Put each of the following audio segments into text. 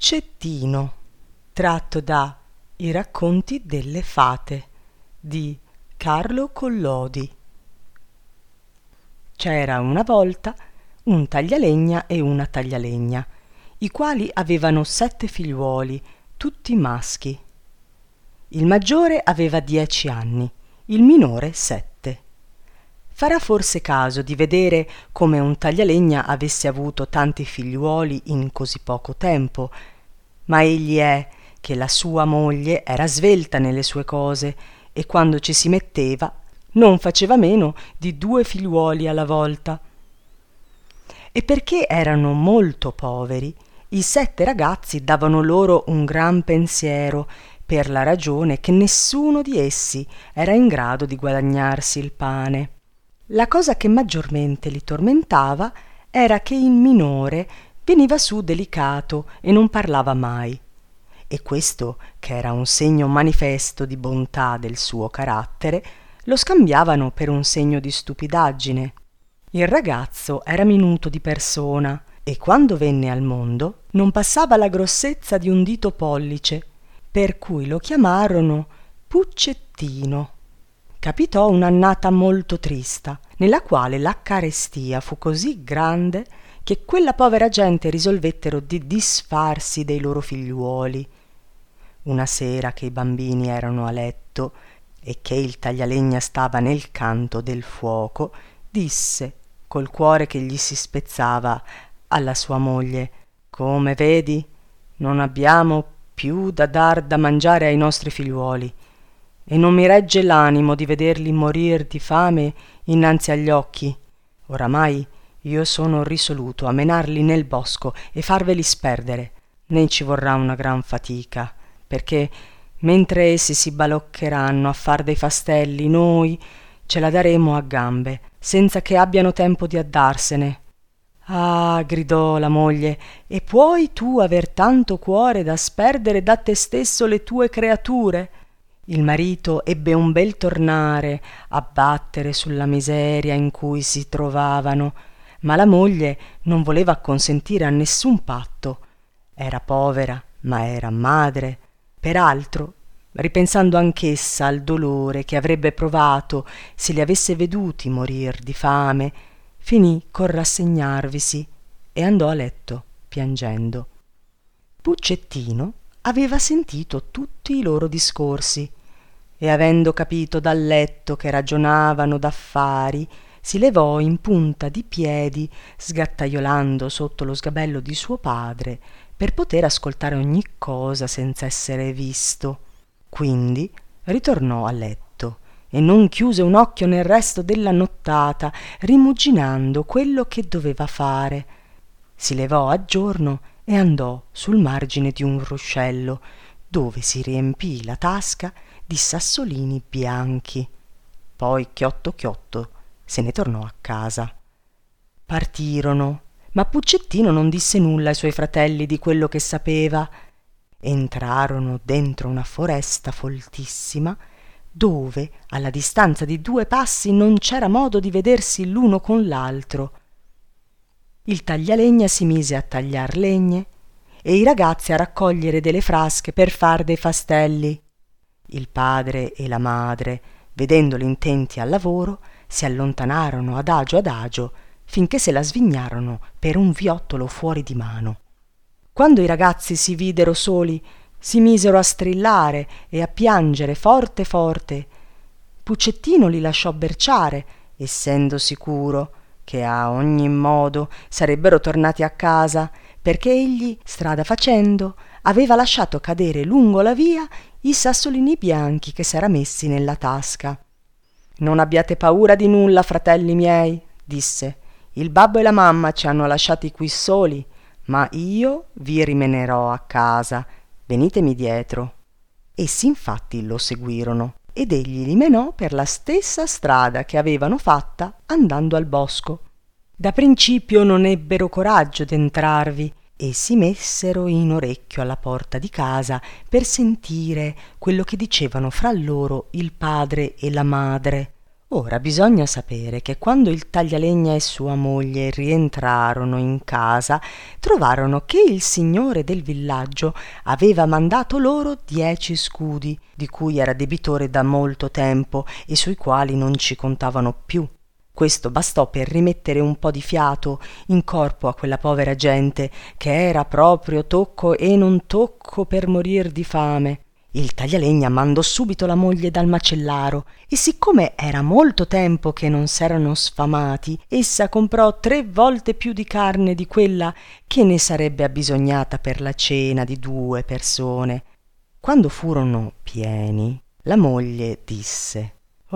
Puccettino, tratto da I racconti delle fate di Carlo Collodi. C'era una volta un taglialegna e una taglialegna, i quali avevano 7 figliuoli, tutti maschi. Il maggiore aveva 10 anni, il minore 7. Farà forse caso di vedere come un taglialegna avesse avuto tanti figliuoli in così poco tempo, ma egli è che la sua moglie era svelta nelle sue cose e quando ci si metteva non faceva meno di 2 figliuoli alla volta. E perché erano molto poveri, i 7 ragazzi davano loro un gran pensiero, per la ragione che nessuno di essi era in grado di guadagnarsi il pane. La cosa che maggiormente li tormentava era che il minore veniva su delicato e non parlava mai, e questo, che era un segno manifesto di bontà del suo carattere, lo scambiavano per un segno di stupidaggine. Il ragazzo era minuto di persona e quando venne al mondo non passava la grossezza di un dito pollice, per cui lo chiamarono Puccettino. Capitò un'annata molto trista, nella quale la carestia fu così grande che quella povera gente risolvettero di disfarsi dei loro figliuoli. Una sera che i bambini erano a letto e che il taglialegna stava nel canto del fuoco, disse, col cuore che gli si spezzava, alla sua moglie: «Come vedi, non abbiamo più da dar da mangiare ai nostri figliuoli, e non mi regge l'animo di vederli morir di fame innanzi agli occhi. Oramai io sono risoluto a menarli nel bosco e farveli sperdere, né ci vorrà una gran fatica, perché mentre essi si baloccheranno a far dei fastelli, noi ce la daremo a gambe, senza che abbiano tempo di addarsene». «Ah», gridò la moglie, «e puoi tu aver tanto cuore da sperdere da te stesso le tue creature?» Il marito ebbe un bel tornare a battere sulla miseria in cui si trovavano, ma la moglie non voleva acconsentire a nessun patto. Era povera, ma era madre. Peraltro, ripensando anch'essa al dolore che avrebbe provato se li avesse veduti morir di fame, finì col rassegnarvisi e andò a letto piangendo. Puccettino aveva sentito tutti i loro discorsi e, avendo capito dal letto che ragionavano d'affari, si levò in punta di piedi, sgattaiolando sotto lo sgabello di suo padre, per poter ascoltare ogni cosa senza essere visto. Quindi ritornò a letto e non chiuse un occhio nel resto della nottata, rimuginando quello che doveva fare. Si levò a giorno e andò sul margine di un ruscello, dove si riempì la tasca di sassolini bianchi. Poi chiotto chiotto se ne tornò a casa. Partirono, ma Puccettino non disse nulla ai suoi fratelli di quello che sapeva. Entrarono dentro una foresta foltissima, dove alla distanza di 2 passi non c'era modo di vedersi l'uno con l'altro. Il taglialegna si mise a tagliar legne e i ragazzi a raccogliere delle frasche per far dei fastelli. Il padre e la madre, vedendoli intenti al lavoro, si allontanarono adagio finché se la svignarono per un viottolo fuori di mano. Quando i ragazzi si videro soli, si misero a strillare e a piangere forte forte. Puccettino li lasciò berciare, essendo sicuro che a ogni modo sarebbero tornati a casa, perché egli, strada facendo, aveva lasciato cadere lungo la via i sassolini bianchi che s'era messi nella tasca. «Non abbiate paura di nulla, fratelli miei», disse. «Il babbo e la mamma ci hanno lasciati qui soli, ma io vi rimenerò a casa. Venitemi dietro». Essi infatti lo seguirono ed egli li menò per la stessa strada che avevano fatta andando al bosco. Da principio non ebbero coraggio d'entrarvi e si messero in orecchio alla porta di casa per sentire quello che dicevano fra loro il padre e la madre. Ora bisogna sapere che quando il taglialegna e sua moglie rientrarono in casa, trovarono che il signore del villaggio aveva mandato loro 10 scudi, di cui era debitore da molto tempo e sui quali non ci contavano più. Questo bastò per rimettere un po' di fiato in corpo a quella povera gente, che era proprio tocco e non tocco per morir di fame. Il taglialegna mandò subito la moglie dal macellaro e siccome era molto tempo che non s'erano sfamati, essa comprò 3 volte più di carne di quella che ne sarebbe abbisognata per la cena di 2 persone. Quando furono pieni, la moglie disse: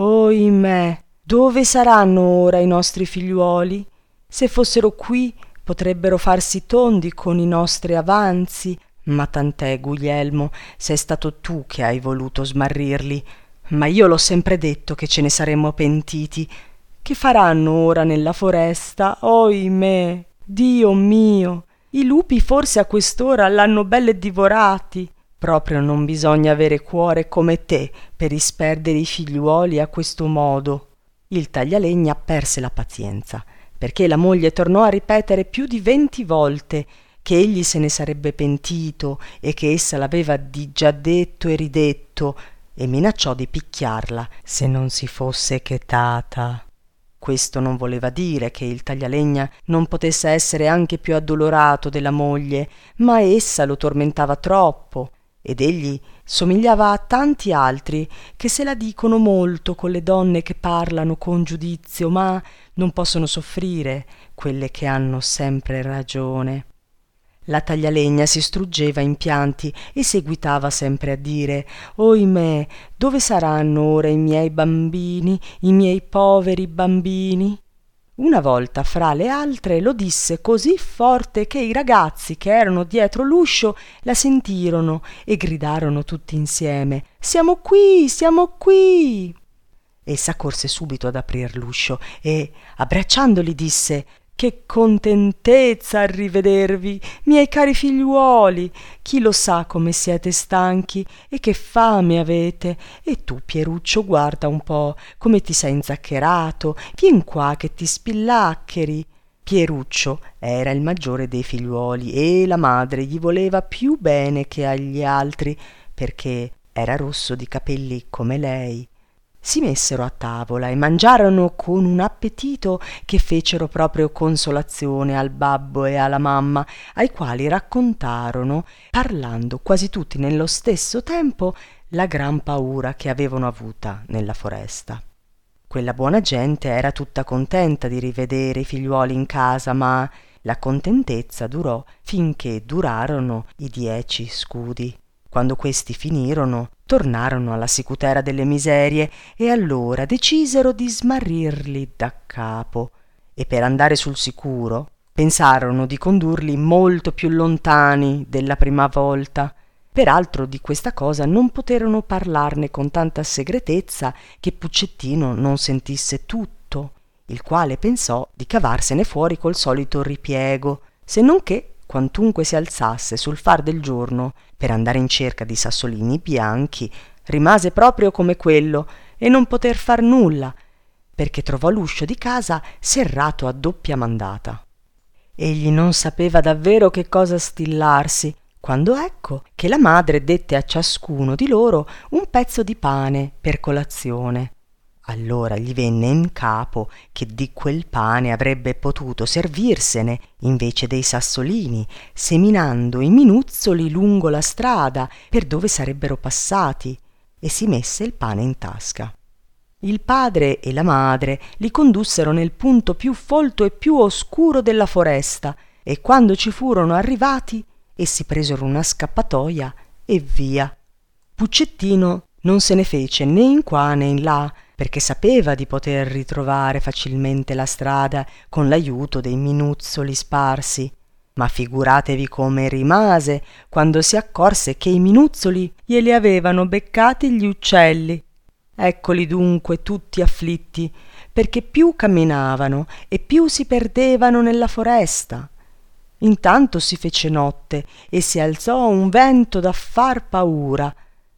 «Oimè, dove saranno ora i nostri figliuoli? Se fossero qui potrebbero farsi tondi con i nostri avanzi. Ma tant'è, Guglielmo, sei stato tu che hai voluto smarrirli, ma io l'ho sempre detto che ce ne saremmo pentiti. Che faranno ora nella foresta? Oimè, Dio mio, i lupi forse a quest'ora l'hanno belle divorati. Proprio non bisogna avere cuore come te per isperdere i figliuoli a questo modo». Il taglialegna perse la pazienza, perché la moglie tornò a ripetere più di 20 volte che egli se ne sarebbe pentito e che essa l'aveva di già detto e ridetto, e minacciò di picchiarla se non si fosse chetata. Questo non voleva dire che il taglialegna non potesse essere anche più addolorato della moglie, ma essa lo tormentava troppo, ed egli somigliava a tanti altri che se la dicono molto con le donne che parlano con giudizio, ma non possono soffrire quelle che hanno sempre ragione. La taglialegna si struggeva in pianti e seguitava sempre a dire: «Oimè, dove saranno ora i miei bambini, i miei poveri bambini?» Una volta fra le altre lo disse così forte che i ragazzi che erano dietro l'uscio la sentirono e gridarono tutti insieme: «Siamo qui, siamo qui!» Essa corse subito ad aprir l'uscio e, abbracciandoli, disse: «Che contentezza a rivedervi, miei cari figliuoli! Chi lo sa come siete stanchi e che fame avete! E tu, Pieruccio, guarda un po' come ti sei inzaccherato, vien qua che ti spillaccheri!» Pieruccio era il maggiore dei figliuoli e la madre gli voleva più bene che agli altri, perché era rosso di capelli come lei. Si messero a tavola e mangiarono con un appetito che fecero proprio consolazione al babbo e alla mamma, ai quali raccontarono, parlando quasi tutti nello stesso tempo, la gran paura che avevano avuta nella foresta. Quella buona gente era tutta contenta di rivedere i figliuoli in casa, ma la contentezza durò finché durarono i 10 scudi. Quando questi finirono, tornarono alla sicutera delle miserie e allora decisero di smarrirli da capo, e per andare sul sicuro pensarono di condurli molto più lontani della prima volta. Peraltro di questa cosa non poterono parlarne con tanta segretezza che Puccettino non sentisse tutto, il quale pensò di cavarsene fuori col solito ripiego, se non che quantunque si alzasse sul far del giorno per andare in cerca di sassolini bianchi, rimase proprio come quello e non poter far nulla, perché trovò l'uscio di casa serrato a doppia mandata. Egli non sapeva davvero che cosa stillarsi, quando ecco che la madre dette a ciascuno di loro un pezzo di pane per colazione. Allora gli venne in capo che di quel pane avrebbe potuto servirsene invece dei sassolini, seminando i minuzzoli lungo la strada per dove sarebbero passati, e si messe il pane in tasca. Il padre e la madre li condussero nel punto più folto e più oscuro della foresta, e quando ci furono arrivati essi presero una scappatoia e via. Puccettino non se ne fece né in qua né in là, perché sapeva di poter ritrovare facilmente la strada con l'aiuto dei minuzzoli sparsi. Ma figuratevi come rimase quando si accorse che i minuzzoli glieli avevano beccati gli uccelli. Eccoli dunque tutti afflitti, perché più camminavano e più si perdevano nella foresta. Intanto si fece notte e si alzò un vento da far paura.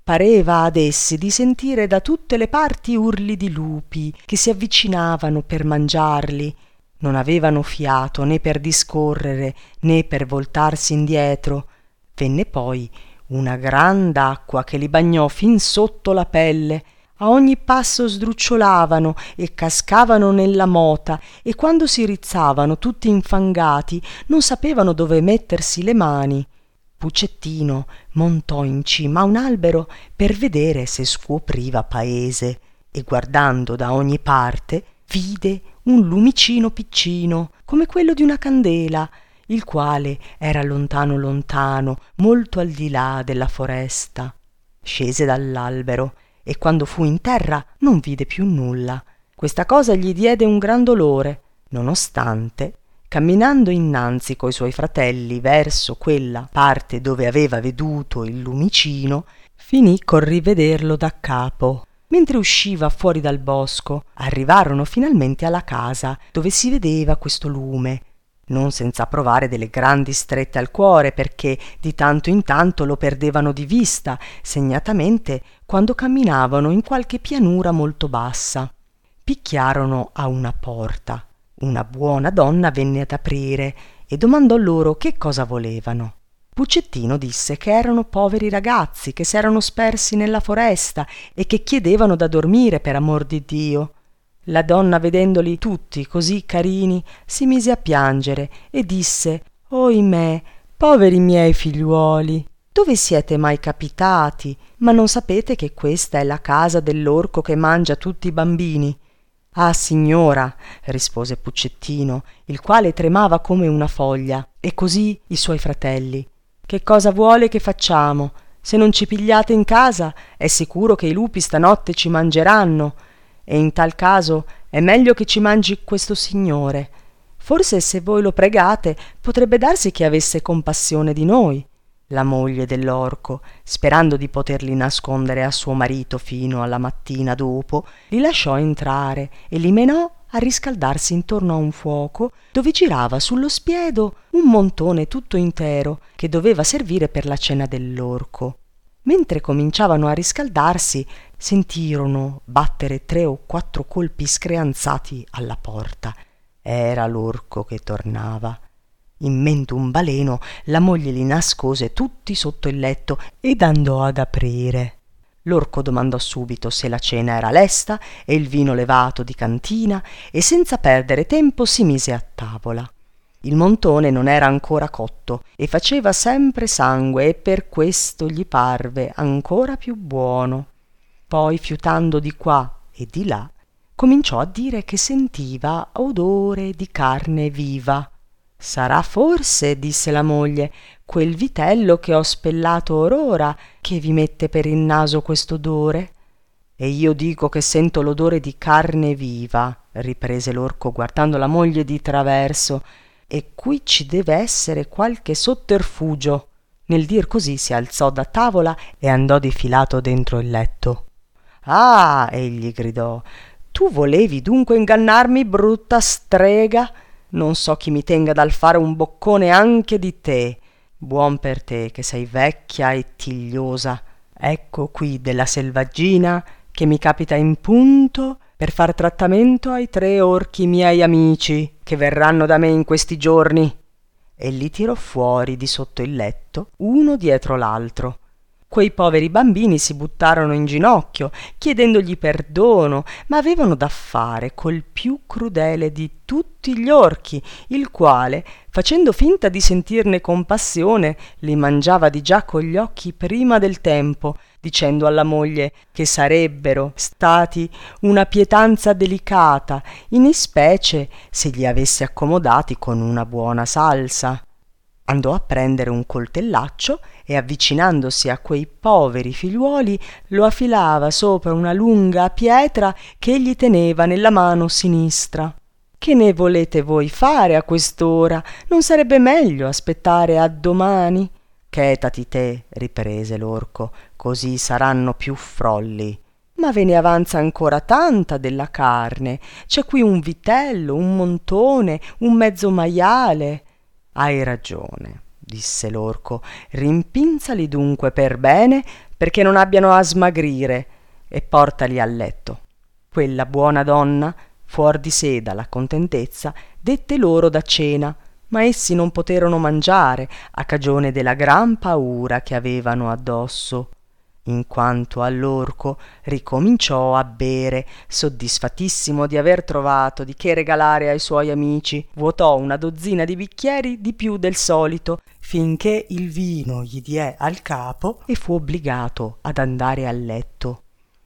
pareva ad essi di sentire da tutte le parti urli di lupi che si avvicinavano per mangiarli. Non avevano fiato né per discorrere né per voltarsi indietro. Venne poi una grand'acqua che li bagnò fin sotto la pelle. A ogni passo sdrucciolavano e cascavano nella mota, e quando si rizzavano tutti infangati non sapevano dove mettersi le mani. Puccettino montò in cima a un albero per vedere se scopriva paese, e guardando da ogni parte vide un lumicino piccino come quello di una candela, il quale era lontano lontano, molto al di là della foresta. Scese dall'albero e quando fu in terra non vide più nulla. Questa cosa gli diede un gran dolore, nonostante, camminando innanzi coi suoi fratelli verso quella parte dove aveva veduto il lumicino, finì col rivederlo da capo. Mentre usciva fuori dal bosco, arrivarono finalmente alla casa dove si vedeva questo lume, non senza provare delle grandi strette al cuore, perché di tanto in tanto lo perdevano di vista, segnatamente quando camminavano in qualche pianura molto bassa. Picchiarono a una porta. Una buona donna venne ad aprire e domandò loro che cosa volevano. Puccettino disse che erano poveri ragazzi che s'erano spersi nella foresta e che chiedevano da dormire per amor di Dio. La donna, vedendoli tutti così carini, si mise a piangere e disse: «Oimè, poveri miei figliuoli, dove siete mai capitati? Ma non sapete che questa è la casa dell'orco che mangia tutti i bambini?» «Ah, signora», rispose Puccettino, il quale tremava come una foglia, e così i suoi fratelli. «Che cosa vuole che facciamo? Se non ci pigliate in casa, è sicuro che i lupi stanotte ci mangeranno, e in tal caso è meglio che ci mangi questo signore. Forse se voi lo pregate potrebbe darsi che avesse compassione di noi». La moglie dell'orco, sperando di poterli nascondere a suo marito fino alla mattina dopo, li lasciò entrare e li menò a riscaldarsi intorno a un fuoco dove girava sullo spiedo un montone tutto intero che doveva servire per la cena dell'orco. Mentre cominciavano a riscaldarsi, sentirono battere 3 o 4 colpi screanzati alla porta. Era l'orco che tornava. In mente un baleno, la moglie li nascose tutti sotto il letto ed andò ad aprire. L'orco domandò subito se la cena era lesta e il vino levato di cantina, e senza perdere tempo si mise a tavola. Il montone non era ancora cotto e faceva sempre sangue, e per questo gli parve ancora più buono. Poi, fiutando di qua e di là, cominciò a dire che sentiva odore di carne viva. «Sarà forse», disse la moglie, «quel vitello che ho spellato or ora che vi mette per il naso quest'odore?» «E io dico che sento l'odore di carne viva», riprese l'orco guardando la moglie di traverso, «e qui ci deve essere qualche sotterfugio». Nel dir così si alzò da tavola e andò difilato dentro il letto. «Ah!» egli gridò, «tu volevi dunque ingannarmi, brutta strega? Non so chi mi tenga dal fare un boccone anche di te. Buon per te che sei vecchia e tigliosa. Ecco qui della selvaggina che mi capita in punto per far trattamento ai 3 orchi miei amici che verranno da me in questi giorni». E li tirò fuori di sotto il letto, uno dietro l'altro. Quei poveri bambini si buttarono in ginocchio, chiedendogli perdono, ma avevano da fare col più crudele di tutti gli orchi, il quale, facendo finta di sentirne compassione, li mangiava di già con gli occhi prima del tempo, dicendo alla moglie che sarebbero stati una pietanza delicata, in ispecie se li avesse accomodati con una buona salsa. Andò a prendere un coltellaccio e, avvicinandosi a quei poveri figliuoli, lo affilava sopra una lunga pietra che egli teneva nella mano sinistra. «Che ne volete voi fare a quest'ora? Non sarebbe meglio aspettare a domani?» «Chetati te», riprese l'orco, «così saranno più frolli». «Ma ve ne avanza ancora tanta della carne. C'è qui un vitello, un montone, un mezzo maiale». «Hai ragione», disse l'orco, «rimpinzali dunque per bene, perché non abbiano a smagrire, e portali a letto. Quella buona donna, fuor di sé dalla contentezza, dette loro da cena, ma essi non poterono mangiare a cagione della gran paura che avevano addosso. In quanto all'orco, ricominciò a bere, soddisfattissimo di aver trovato di che regalare ai suoi amici. Vuotò una dozzina di bicchieri di più del solito, finché il vino gli diè al capo e fu obbligato ad andare a letto.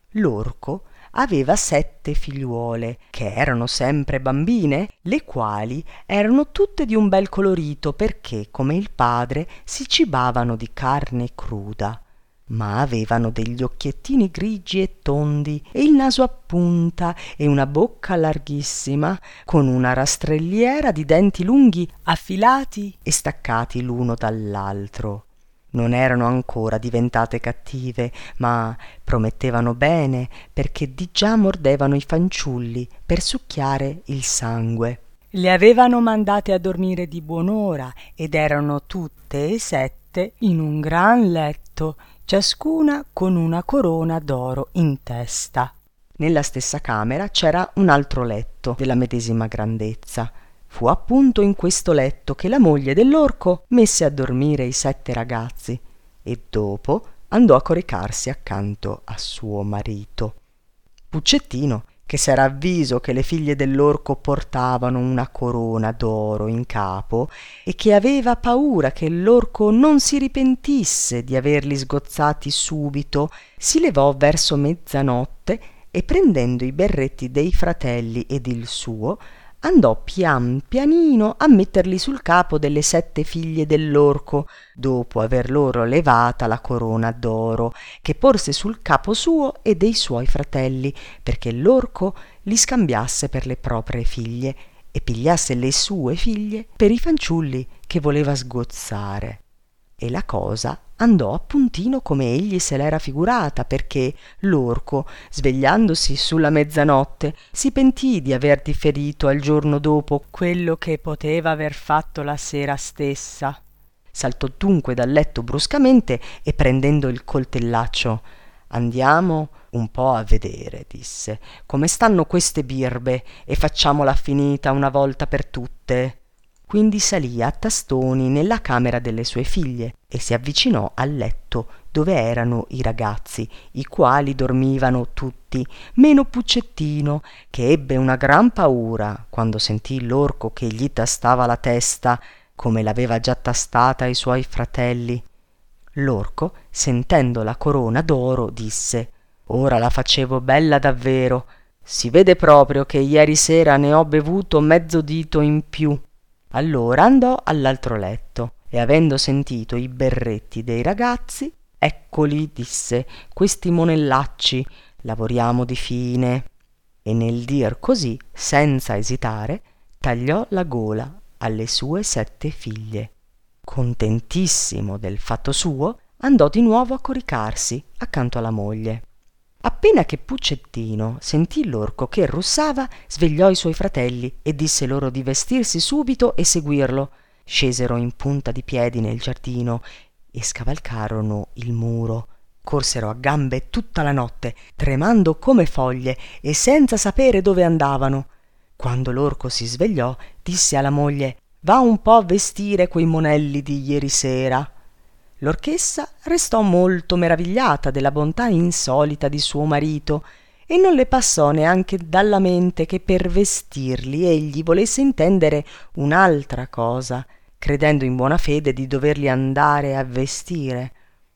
L'orco aveva 7 figliuole, che erano sempre bambine, le quali erano tutte di un bel colorito, perché, come il padre, si cibavano di carne cruda, ma avevano degli occhiettini grigi e tondi, e il naso a punta, e una bocca larghissima, con una rastrelliera di denti lunghi affilati e staccati l'uno dall'altro. Non erano ancora diventate cattive, ma promettevano bene, perché di già mordevano i fanciulli per succhiare il sangue. Le avevano mandate a dormire di buon'ora ed erano tutte e 7 in un gran letto, ciascuna con una corona d'oro in testa. Nella stessa camera c'era un altro letto della medesima grandezza. Fu appunto in questo letto che la moglie dell'orco messe a dormire i 7 ragazzi e dopo andò a coricarsi accanto a suo marito. Puccettino, che s'era avviso che le figlie dell'orco portavano una corona d'oro in capo e che aveva paura che l'orco non si ripentisse di averli sgozzati subito, si levò verso mezzanotte e prendendo i berretti dei fratelli ed il suo, andò pian pianino a metterli sul capo delle 7 figlie dell'orco, dopo aver loro levata la corona d'oro, che porse sul capo suo e dei suoi fratelli, perché l'orco li scambiasse per le proprie figlie e pigliasse le sue figlie per i fanciulli che voleva sgozzare. E la cosa andò appuntino come egli se l'era figurata, perché l'orco, svegliandosi sulla mezzanotte, si pentì di aver differito al giorno dopo quello che poteva aver fatto la sera stessa. Saltò dunque dal letto bruscamente e prendendo il coltellaccio: «Andiamo un po' a vedere», disse, «come stanno queste birbe e facciamola finita una volta per tutte». Quindi salì a tastoni nella camera delle sue figlie e si avvicinò al letto dove erano i ragazzi, i quali dormivano tutti, meno Puccettino, che ebbe una gran paura quando sentì l'orco che gli tastava la testa, come l'aveva già tastata ai suoi fratelli. L'orco, sentendo la corona d'oro, disse: «Ora la facevo bella davvero. Si vede proprio che ieri sera ne ho bevuto mezzo dito in più». Allora andò all'altro letto e, avendo sentito i berretti dei ragazzi, «Eccoli», disse, «questi monellacci, lavoriamo di fine». E nel dir così, senza esitare, tagliò la gola alle sue 7 figlie. Contentissimo del fatto suo, andò di nuovo a coricarsi accanto alla moglie. Appena che Puccettino sentì l'orco che russava, svegliò i suoi fratelli e disse loro di vestirsi subito e seguirlo. Scesero in punta di piedi nel giardino e scavalcarono il muro. Corsero a gambe tutta la notte, tremando come foglie e senza sapere dove andavano. Quando l'orco si svegliò, disse alla moglie: «Va un po' a vestire quei monelli di ieri sera». L'orchessa restò molto meravigliata della bontà insolita di suo marito e non le passò neanche dalla mente che per vestirli egli volesse intendere un'altra cosa, credendo in buona fede di doverli andare a vestire.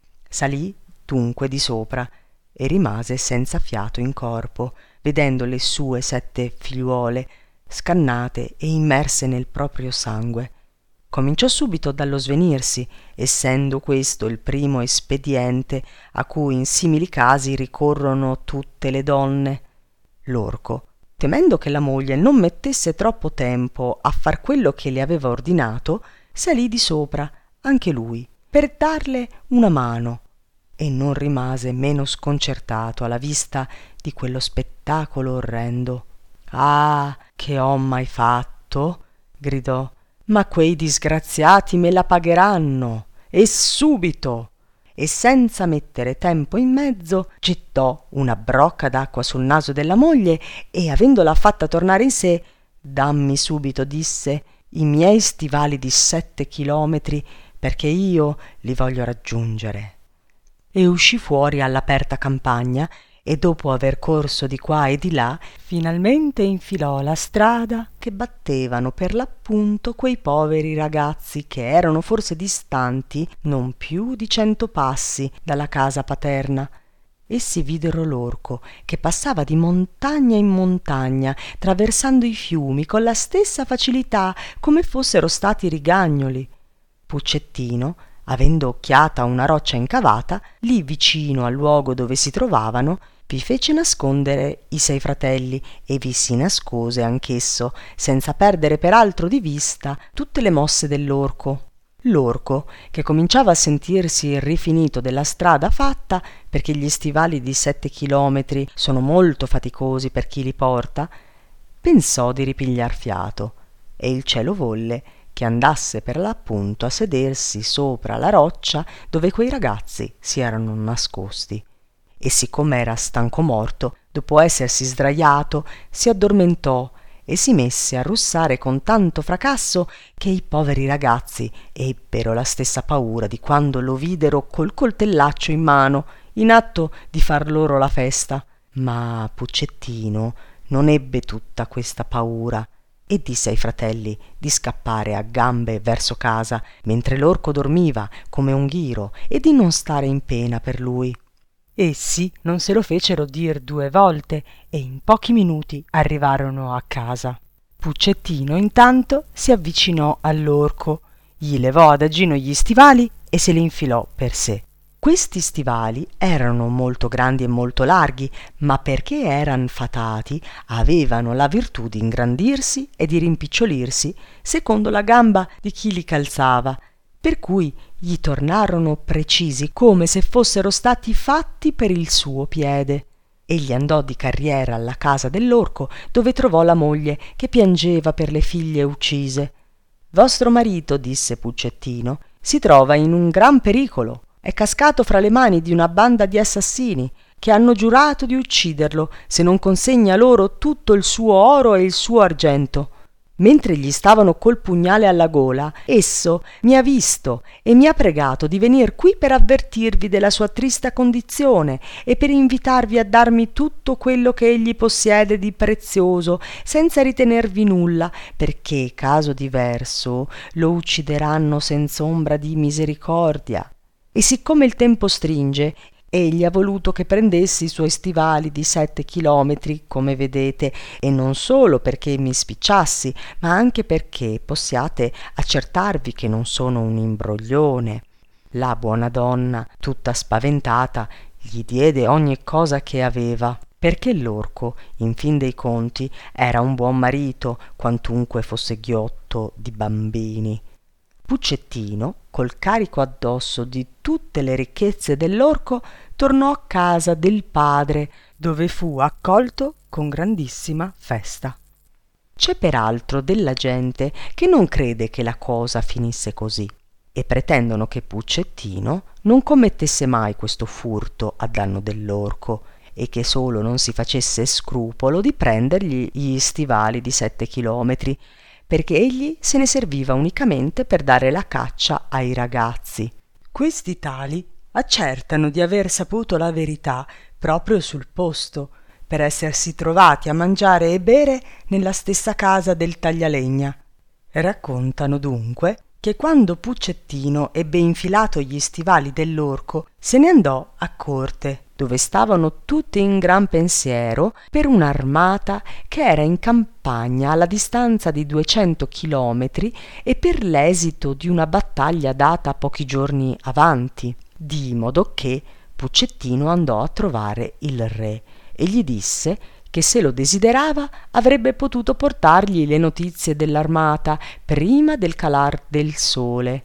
Salì dunque di sopra e rimase senza fiato in corpo, vedendo le sue 7 figliuole scannate e immerse nel proprio sangue. Cominciò subito dallo svenirsi, essendo questo il primo espediente a cui in simili casi ricorrono tutte le donne. L'orco, temendo che la moglie non mettesse troppo tempo a far quello che le aveva ordinato, salì di sopra anche lui per darle una mano e non rimase meno sconcertato alla vista di quello spettacolo orrendo. «Ah, che ho mai fatto?» gridò. «Ma quei disgraziati me la pagheranno, e subito!» e senza mettere tempo in mezzo gettò una brocca d'acqua sul naso della moglie e, avendola fatta tornare in sé, dammi subito, disse, i miei stivali di 7 chilometri, perché io li voglio raggiungere. E uscì fuori all'aperta campagna e, dopo aver corso di qua e di là, finalmente infilò la strada che battevano per l'appunto quei poveri ragazzi, che erano forse distanti non più di 100 passi dalla casa paterna. Essi videro l'orco che passava di montagna in montagna, traversando i fiumi con la stessa facilità come fossero stati rigagnoli. Puccettino, avendo occhiata una roccia incavata, lì vicino al luogo dove si trovavano, vi fece nascondere i 6 fratelli e vi si nascose anch'esso, senza perdere peraltro di vista tutte le mosse dell'orco. L'orco, che cominciava a sentirsi rifinito della strada fatta, perché gli stivali di 7 chilometri sono molto faticosi per chi li porta, pensò di ripigliar fiato, e il cielo volle che andasse per l'appunto a sedersi sopra la roccia dove quei ragazzi si erano nascosti. E siccome era stanco morto, dopo essersi sdraiato, si addormentò e si messe a russare con tanto fracasso che i poveri ragazzi ebbero la stessa paura di quando lo videro col coltellaccio in mano, in atto di far loro la festa. Ma Puccettino non ebbe tutta questa paura e disse ai fratelli di scappare a gambe verso casa mentre l'orco dormiva come un ghiro e di non stare in pena per lui. Essi non se lo fecero dir 2 volte e in pochi minuti arrivarono a casa. Puccettino intanto si avvicinò all'orco, gli levò adagino gli stivali e se li infilò per sé. Questi stivali erano molto grandi e molto larghi, ma perché eran fatati avevano la virtù di ingrandirsi e di rimpicciolirsi secondo la gamba di chi li calzava, per cui gli tornarono precisi come se fossero stati fatti per il suo piede. Egli andò di carriera alla casa dell'orco, dove trovò la moglie che piangeva per le figlie uccise. «Vostro marito», disse Puccettino, «si trova in un gran pericolo. È cascato fra le mani di una banda di assassini che hanno giurato di ucciderlo se non consegna loro tutto il suo oro e il suo argento. Mentre gli stavano col pugnale alla gola, esso mi ha visto e mi ha pregato di venir qui per avvertirvi della sua trista condizione e per invitarvi a darmi tutto quello che egli possiede di prezioso, senza ritenervi nulla, perché, caso diverso, lo uccideranno senza ombra di misericordia. E siccome il tempo stringe, egli ha voluto che prendessi i suoi stivali di 7 chilometri, come vedete, e non solo perché mi spicciassi, ma anche perché possiate accertarvi che non sono un imbroglione». La buona donna, tutta spaventata, gli diede ogni cosa che aveva, perché l'orco, in fin dei conti, era un buon marito, quantunque fosse ghiotto di bambini. Puccettino, col carico addosso di tutte le ricchezze dell'orco, tornò a casa del padre, dove fu accolto con grandissima festa. C'è peraltro della gente che non crede che la cosa finisse così e pretendono che Puccettino non commettesse mai questo furto a danno dell'orco e che solo non si facesse scrupolo di prendergli gli stivali di 7 chilometri, perché egli se ne serviva unicamente per dare la caccia ai ragazzi. Questi tali accertano di aver saputo la verità proprio sul posto, per essersi trovati a mangiare e bere nella stessa casa del taglialegna. Raccontano dunque che quando Puccettino ebbe infilato gli stivali dell'orco, se ne andò a corte, dove stavano tutti in gran pensiero per un'armata che era in campagna alla distanza di 200 chilometri e per l'esito di una battaglia data pochi giorni avanti, di modo che Puccettino andò a trovare il re e gli disse che se lo desiderava avrebbe potuto portargli le notizie dell'armata prima del calar del sole.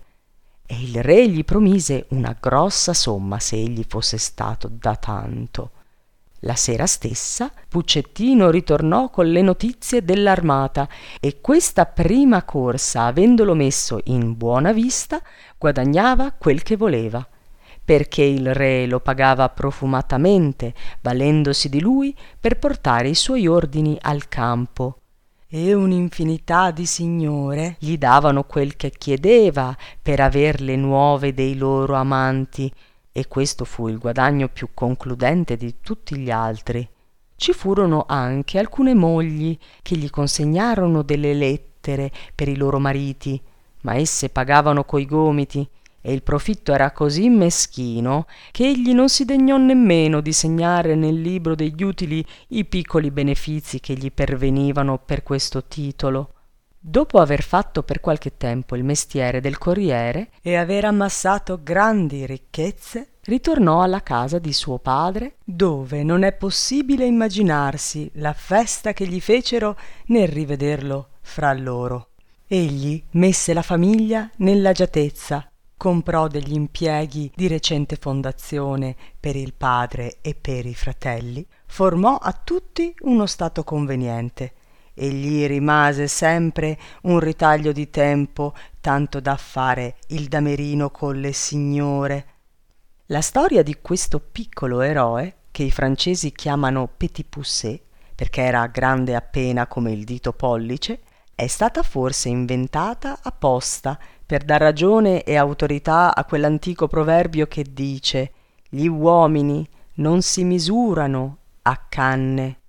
E il re gli promise una grossa somma se egli fosse stato da tanto. La sera stessa Puccettino ritornò con le notizie dell'armata e questa prima corsa, avendolo messo in buona vista, guadagnava quel che voleva, perché il re lo pagava profumatamente, valendosi di lui per portare i suoi ordini al campo. E un'infinità di signore gli davano quel che chiedeva per aver le nuove dei loro amanti, e questo fu il guadagno più concludente di tutti gli altri. Ci furono anche alcune mogli che gli consegnarono delle lettere per i loro mariti, ma esse pagavano coi gomiti, e il profitto era così meschino che egli non si degnò nemmeno di segnare nel libro degli utili i piccoli benefizi che gli pervenivano per questo titolo. Dopo aver fatto per qualche tempo il mestiere del corriere e aver ammassato grandi ricchezze, ritornò alla casa di suo padre, dove non è possibile immaginarsi la festa che gli fecero nel rivederlo fra loro. Egli messe la famiglia nell'agiatezza, comprò degli impieghi di recente fondazione per il padre e per i fratelli, formò a tutti uno stato conveniente e gli rimase sempre un ritaglio di tempo tanto da fare il damerino con le signore. La storia di questo piccolo eroe, che i francesi chiamano Petit Poucet, perché era grande appena come il dito pollice, è stata forse inventata apposta per dar ragione e autorità a quell'antico proverbio che dice: gli uomini non si misurano a canne